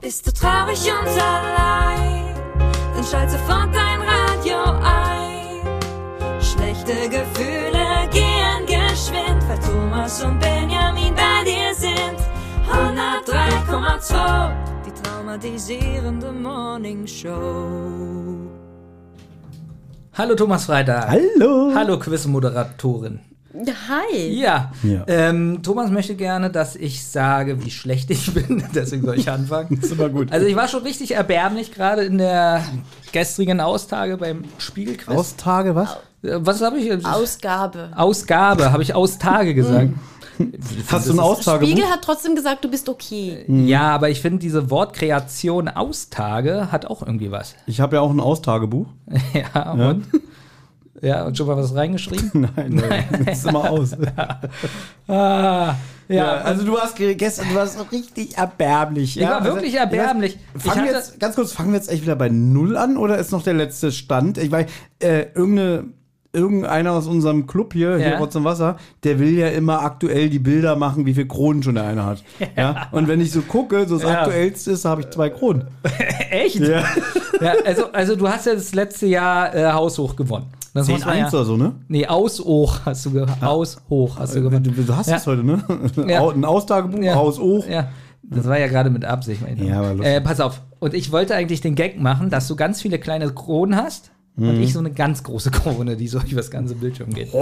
Bist du traurig und allein, dann schalt sofort dein Radio ein. Schlechte Gefühle gehen geschwind, weil Thomas und Benjamin bei dir sind. 103,2, die traumatisierende Morningshow. Hallo Thomas Freitag. Hallo. Hallo Quizmoderatorin. Hi. Ja, Thomas möchte gerne, dass ich sage, wie schlecht ich bin. Deswegen soll ich anfangen. Das ist immer gut. Also ich war schon richtig erbärmlich, gerade in der gestrigen Austage beim Spiegelquiz. Austage, was? Was habe ich? Ausgabe. Ausgabe, habe ich Austage gesagt. Hast du ein Austagebuch? Spiegel hat trotzdem gesagt, du bist okay. Ja, aber ich finde, diese Wortkreation Austage hat auch irgendwie was. Ich habe ja auch ein Austagebuch. Ja, und? Ja, und schon mal was reingeschrieben? Nein. Das ist immer aus. Also du hast gestern, du warst richtig erbärmlich. Ich war wirklich erbärmlich. Fangen wir jetzt echt wieder bei Null an oder ist noch der letzte Stand? Ich weiß, irgendeiner aus unserem Club hier Rotz und Wasser, der will ja immer aktuell die Bilder machen, wie viel Kronen schon der eine hat. Ja. Und wenn ich so gucke, so das Aktuellste ist, habe ich 2 Kronen. Echt? Ja. Ja, also du hast ja das letzte Jahr haushoch gewonnen. Das 10-1 oder so, ne? Nee, Aushoch hast du gewonnen. Aushoch hast du gewonnen. Du hast es heute, ne? Ja. Ein Austagebuch, Aushoch. Ja, das war ja gerade mit Absicht. Ja, aber lustig. Pass auf. Und ich wollte eigentlich den Gag machen, dass du ganz viele kleine Kronen hast. Und ich so eine ganz große Krone, die so über das ganze Bildschirm geht.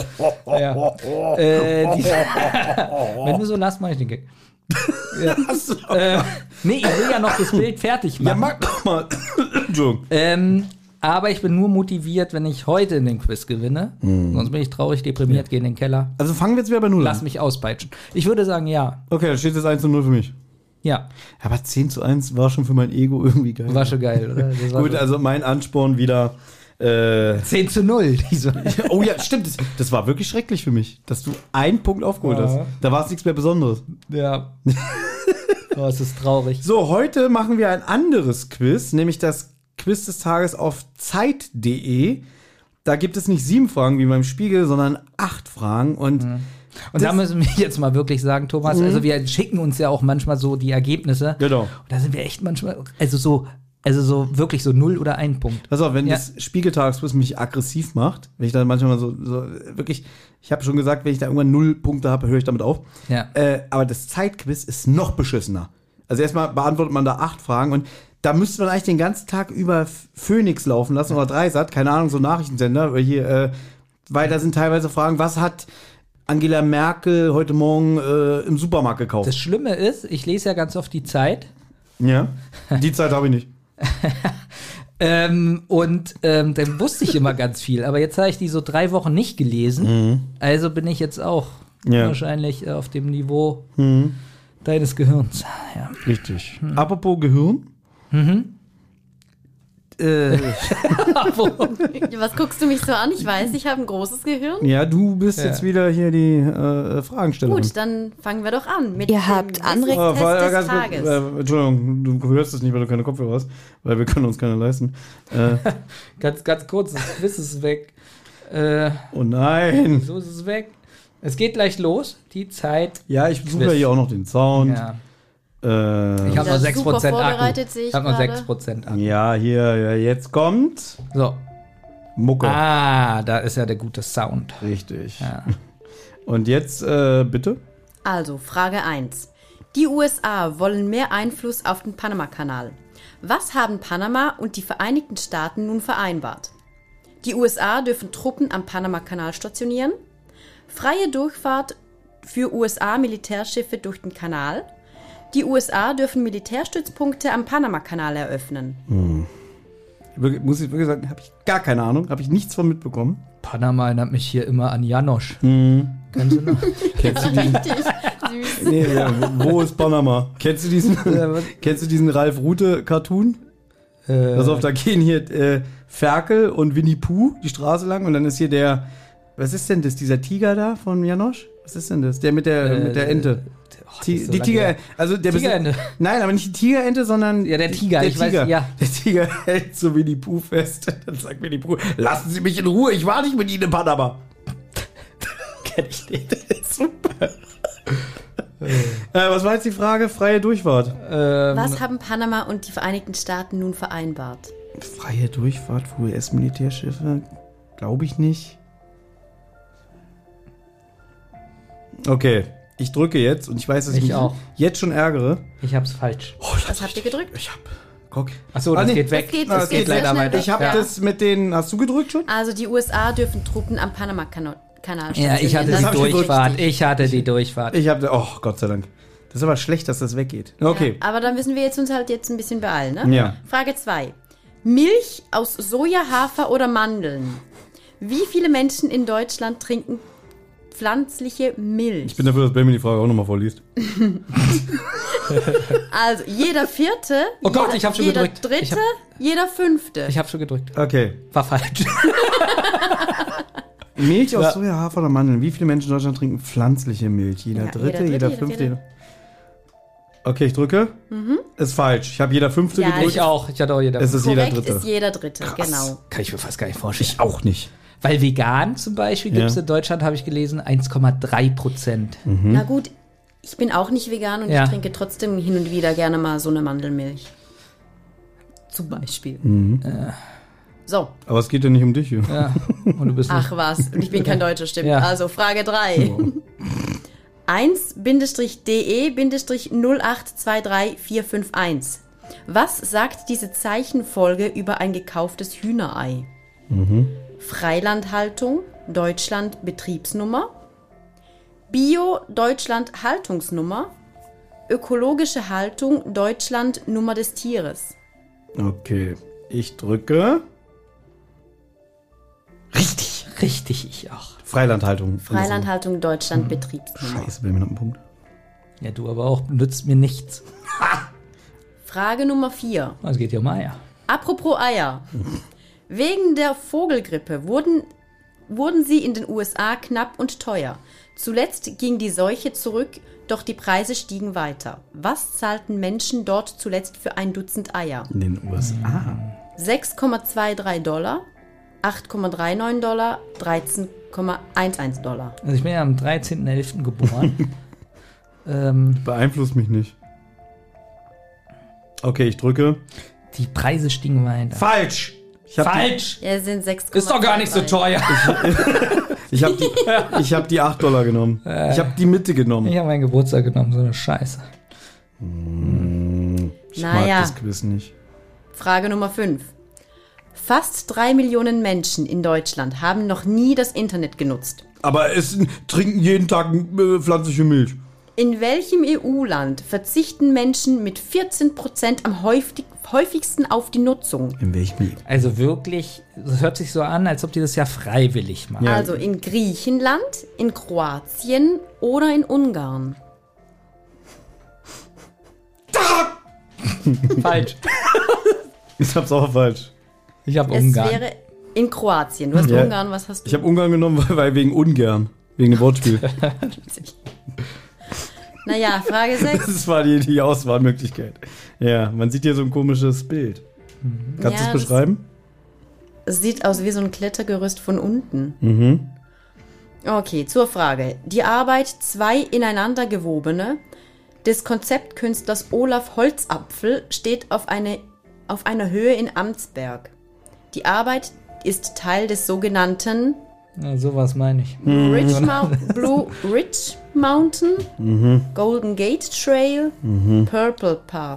Wenn du so lachst, mach ich den Gag. Ja. Nee, ich will ja noch das Bild fertig machen. Ja, mach doch mal. Entschuldigung. Aber ich bin nur motiviert, wenn ich heute in den Quiz gewinne. Sonst bin ich traurig, deprimiert, gehe in den Keller. Also fangen wir jetzt wieder bei 0 an. Lass mich auspeitschen. Ich würde sagen, ja. Okay, dann steht jetzt 1-0 für mich. Ja. Aber 10-1 war schon für mein Ego irgendwie geil. War schon geil, oder? Gut, also mein Ansporn wieder 10-0. Oh ja, stimmt. Das war wirklich schrecklich für mich, dass du einen Punkt aufgeholt hast. Da war es nichts mehr Besonderes. Ja. Oh, es ist traurig. So, heute machen wir ein anderes Quiz, nämlich das Quiz des Tages auf Zeit.de. Da gibt es nicht 7 Fragen wie beim Spiegel, sondern 8 Fragen. Und da müssen wir jetzt mal wirklich sagen, Thomas, also wir schicken uns ja auch manchmal so die Ergebnisse. Genau. Und da sind wir echt manchmal, also so wirklich so 0 oder 1 Punkt. Pass auf, wenn das Spiegeltagesquiz mich aggressiv macht, wenn ich dann manchmal so wirklich, ich habe schon gesagt, wenn ich da irgendwann 0 Punkte habe, höre ich damit auf. Ja. Aber das Zeitquiz ist noch beschissener. Also erstmal beantwortet man da 8 Fragen und da müsste man eigentlich den ganzen Tag über Phoenix laufen lassen oder Dreisat, keine Ahnung, so Nachrichtensender, weil da sind teilweise Fragen, was hat Angela Merkel heute Morgen im Supermarkt gekauft? Das Schlimme ist, ich lese ja ganz oft die Zeit. Ja, die Zeit habe ich nicht. Dann wusste ich immer ganz viel. Aber jetzt habe ich die so 3 Wochen nicht gelesen. Also bin ich jetzt auch wahrscheinlich auf dem Niveau deines Gehirns. Ja. Richtig. Apropos Gehirn. Was guckst du mich so an? Ich weiß, ich habe ein großes Gehirn. Ja, du bist jetzt wieder hier die Fragenstellerin. Gut, dann fangen wir doch an mit Ihr habt andere Test des Tages. Entschuldigung, du hörst es nicht, weil du keine Kopfhörer hast, weil wir können uns keine leisten. Ganz kurz, das Quiz ist weg. Oh nein. So ist es weg. Es geht gleich los, die Zeit. Ja, ich suche ja hier auch noch den Sound. Ja. Ich habe noch 6% Akku. Ich habe noch 6% Akku. Ja, hier, jetzt kommt So. Mucke. Da ist ja der gute Sound. Richtig. Ja. Und jetzt, bitte? Also, Frage 1. Die USA wollen mehr Einfluss auf den Panama-Kanal. Was haben Panama und die Vereinigten Staaten nun vereinbart? Die USA dürfen Truppen am Panama-Kanal stationieren. Freie Durchfahrt für USA-Militärschiffe durch den Kanal. Die USA dürfen Militärstützpunkte am Panama-Kanal eröffnen. Muss ich wirklich sagen, habe ich gar keine Ahnung, habe ich nichts von mitbekommen. Panama erinnert mich hier immer an Janosch. Kennst du noch? Kennst du diesen? Süß. Nee, wo ist Panama? Kennst du diesen Ralf Rute-Cartoon? Pass auf, da gehen hier Ferkel und Winnie Pooh die Straße lang und dann ist hier der, was ist denn das, dieser Tiger da von Janosch? Was ist denn das? Der mit der Ente. Die Tiger, also der Tigerente. Nein, aber nicht die Tigerente, sondern der Tiger. Der ich Tiger. weiß, ja. Der Tiger hält so Winnie Pooh fest. Dann sagt Winnie Pooh, lassen Sie mich in Ruhe, ich war nicht mit Ihnen in Panama. Kenn ich nicht. Super. Was war jetzt die Frage? Freie Durchfahrt. Was haben Panama und die Vereinigten Staaten nun vereinbart? Freie Durchfahrt für US-Militärschiffe? Glaube ich nicht. Okay, ich drücke jetzt und ich weiß, dass ich mich auch jetzt schon ärgere. Ich hab's falsch. Was habt ihr gedrückt? Guck. Achso, das geht weg. Das geht leider sehr schnell weiter. weg. Ich habe das mit den... Hast du gedrückt schon? Also die USA dürfen Truppen am Panama-Kanal Ja, ich hatte stationieren. die Das ist Durchfahrt. richtig. Ich hatte die Durchfahrt. Oh, Gott sei Dank. Das ist aber schlecht, dass das weggeht. Okay. Ja, aber dann müssen wir uns halt jetzt ein bisschen beeilen, ne? Ja. Frage 2. Milch aus Soja, Hafer oder Mandeln. Wie viele Menschen in Deutschland trinken pflanzliche Milch? Ich bin dafür, dass Benjamin die Frage auch nochmal vorliest. Also jeder Vierte, Oh Gott, ich hab schon jeder gedrückt. Dritte, jeder Fünfte. Ich habe schon gedrückt. Okay. War falsch. Milch aus Soja, Hafer oder Mandeln. Wie viele Menschen in Deutschland trinken pflanzliche Milch? Jeder Ja, Dritte, jeder jeder Dritte, Fünfte. jeder Okay, ich drücke. Ist falsch. Ich habe jeder Fünfte Ja, gedrückt. Ich auch. Ich hatte auch jeder. Es ist jeder Korrekt Dritte. ist jeder Dritte, genau. Kann ich mir fast gar nicht vorstellen. Ich auch nicht. Weil vegan zum Beispiel gibt es in Deutschland, habe ich gelesen, 1,3%. Na gut, ich bin auch nicht vegan und Ja. ich trinke trotzdem hin und wieder gerne mal so eine Mandelmilch. Zum Beispiel. So, Aber es geht ja nicht um dich hier. Ja. Und du bist ach was, und ich bin kein Deutscher, stimmt. Ja. Also Frage 3. 1-DE-0823451. Was sagt diese Zeichenfolge über ein gekauftes Hühnerei? Freilandhaltung, Deutschland Betriebsnummer, Bio, Deutschland Haltungsnummer, ökologische Haltung, Deutschland Nummer des Tieres. Okay. Ich drücke. richtig, ich auch. Freilandhaltung. Freilandhaltung, Deutschland Betriebsnummer. Scheiße, Benjamin hat einen Punkt. Ja, du aber auch, nützt mir nichts. Frage Nummer 4. Es geht ja um Eier. Apropos Eier. Wegen der Vogelgrippe wurden sie in den USA knapp und teuer. Zuletzt ging die Seuche zurück, doch die Preise stiegen weiter. Was zahlten Menschen dort zuletzt für ein Dutzend Eier? In den USA. $6,23, $8,39, $13,11. Also ich bin ja am 13.11. geboren. Beeinflusst mich nicht. Okay, ich drücke. Die Preise stiegen weiter. Falsch! Falsch! Ja, es sind 6,23. Ist doch gar nicht so teuer. Ich habe die $8 genommen. Ich habe die Mitte genommen. Ich habe meinen Geburtstag genommen, so eine Scheiße. Ich Naja. mag das Quiz nicht. Frage Nummer 5. Fast 3 Millionen Menschen in Deutschland haben noch nie das Internet genutzt. Aber trinken jeden Tag pflanzliche Milch. In welchem EU-Land verzichten Menschen mit 14% am häufigsten auf die Nutzung? In welchem? Also wirklich, es hört sich so an, als ob die das ja freiwillig machen. Ja. Also in Griechenland, in Kroatien oder in Ungarn? Falsch. Ich hab's auch falsch. Ich habe Es Ungarn. wäre in Kroatien. Du hast Ja. Ungarn, was hast du? Ich habe Ungarn genommen, weil wegen ungern. Wegen dem Wortspiel. Naja, Frage 6. Das war die Auswahlmöglichkeit. Ja, man sieht hier so ein komisches Bild. Kannst du Ja, es beschreiben? Es sieht aus wie so ein Klettergerüst von unten. Okay, zur Frage. Die Arbeit Zwei ineinander gewobene des Konzeptkünstlers Olaf Holzapfel steht auf einer Höhe in Amtsberg. Die Arbeit ist Teil des sogenannten Ja, sowas meine ich. Mhm. Blue Ridge Mountain, Golden Gate Trail, Purple Path.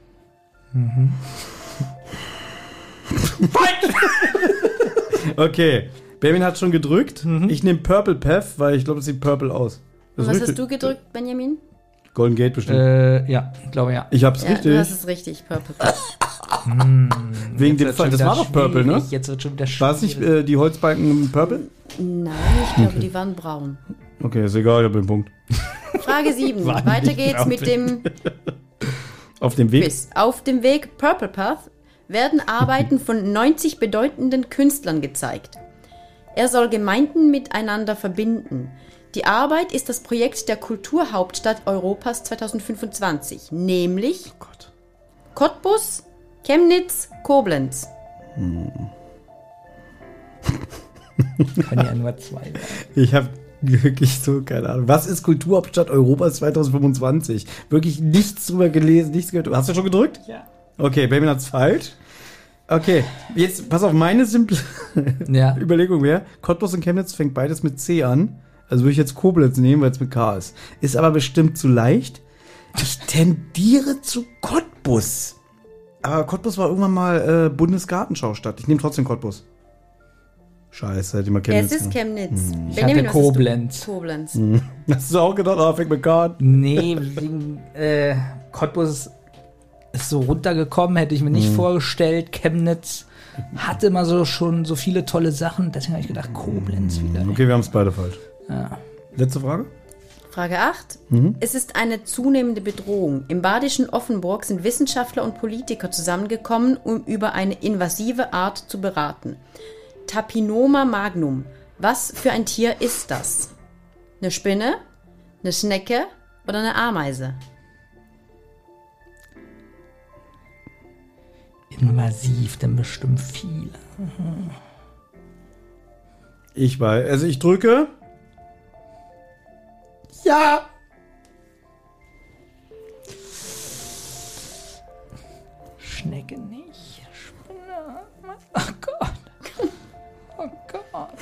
Okay. Benjamin hat schon gedrückt. Ich nehme Purple Path, weil ich glaube, es sieht purple aus. Das Was ist hast richtig. du gedrückt, Benjamin? Golden Gate bestimmt. Ja, ich glaube ja. Ich hab's Ja, richtig. du hast es richtig, Purple Path. Wegen dem Fall. Das war doch Purple, ne? Jetzt wird schon wieder War es nicht schwierig. die Holzbalken Purple? Nein, ich glaube, die waren braun. Okay, ist egal, ich hab den Punkt. Frage 7. Weiter geht's mit dem Auf dem Weg. Quiz. Auf dem Weg Purple Path werden Arbeiten von 90 bedeutenden Künstlern gezeigt. Er soll Gemeinden miteinander verbinden. Die Arbeit ist das Projekt der Kulturhauptstadt Europas 2025, nämlich Oh Gott. Cottbus, Chemnitz, Koblenz. Kann ja nur 2 sein. Ich habe Wirklich so, keine Ahnung. Was ist Kulturhauptstadt Europas 2025? Wirklich nichts drüber gelesen, nichts gehört. Hast du schon gedrückt? Ja. Okay, Benjamin hat's falsch. Okay, jetzt pass auf, meine simple Überlegung wäre, Cottbus und Chemnitz fängt beides mit C an. Also würde ich jetzt Koblenz nehmen, weil es mit K ist. Ist aber bestimmt zu leicht. Ich tendiere zu Cottbus. Aber Cottbus war irgendwann mal Bundesgartenschaustadt. Ich nehme trotzdem Cottbus. Scheiße, hätte ich mal Chemnitz. Es ist Chemnitz. Ich hatte Koblenz. Koblenz. Hast du auch gedacht, fängt mit K an? Nee, wegen, Cottbus ist so runtergekommen, hätte ich mir nicht vorgestellt. Chemnitz hatte immer so schon so viele tolle Sachen. Deswegen habe ich gedacht, Koblenz wieder. Okay, wir haben es beide falsch. Ja. Letzte Frage? Frage 8. Es ist eine zunehmende Bedrohung. Im badischen Offenburg sind Wissenschaftler und Politiker zusammengekommen, um über eine invasive Art zu beraten. Tapinoma magnum. Was für ein Tier ist das? Eine Spinne, eine Schnecke oder eine Ameise? Invasiv, denn bestimmt viele. Ich weiß. Also ich drücke. Ja! Schnecke nicht. Spinne. Oh Gott. Oh Gott.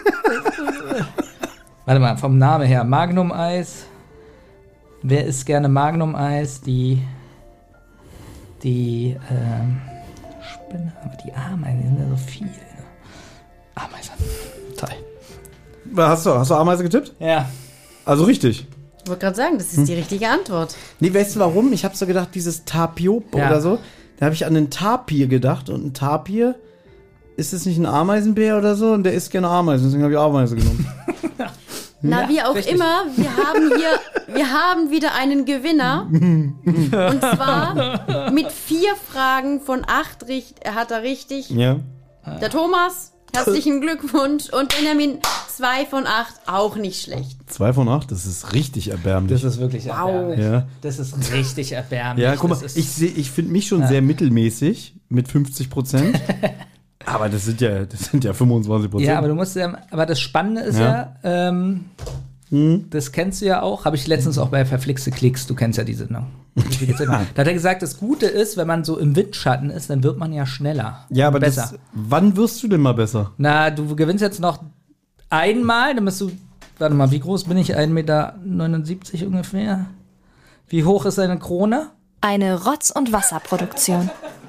Warte mal, vom Namen her. Magnum-Eis. Wer isst gerne Magnum-Eis? Die Spinne, aber die Ameisen sind ja so viel. Ameisen. Toll. Hast du Ameise getippt? Ja. Also richtig. Ich wollte gerade sagen, das ist die richtige Antwort. Nee, weißt du warum? Ich habe so gedacht, dieses Tapiope oder so. Da habe ich an einen Tapir gedacht. Und ein Tapir, ist es nicht ein Ameisenbär oder so? Und der isst gerne Ameisen. Deswegen habe ich Ameise genommen. Na, wie auch richtig. immer, wir haben wieder einen Gewinner. Und zwar mit 4 Fragen von 8 hat er richtig. Ja. Der Thomas, herzlichen Glückwunsch. Und Benjamin, 2 von 8, auch nicht schlecht. 2 von 8, das ist richtig erbärmlich. Das ist wirklich erbärmlich. Ja. Das ist richtig erbärmlich. Ja, guck mal, Das ist- ich finde mich schon sehr mittelmäßig mit 50%. Aber das sind ja 25%. Ja, aber du musst ja, aber das Spannende ist das kennst du ja auch, habe ich letztens auch bei Verflixte Klicks, du kennst ja die Sendung. Da hat er gesagt, das Gute ist, wenn man so im Windschatten ist, dann wird man ja schneller. Ja, aber besser. Wann wirst du denn mal besser? Na, du gewinnst jetzt noch einmal, dann bist du, warte mal, wie groß bin ich? 1,79 Meter ungefähr? Wie hoch ist deine Krone? Eine Rotz- und Wasserproduktion.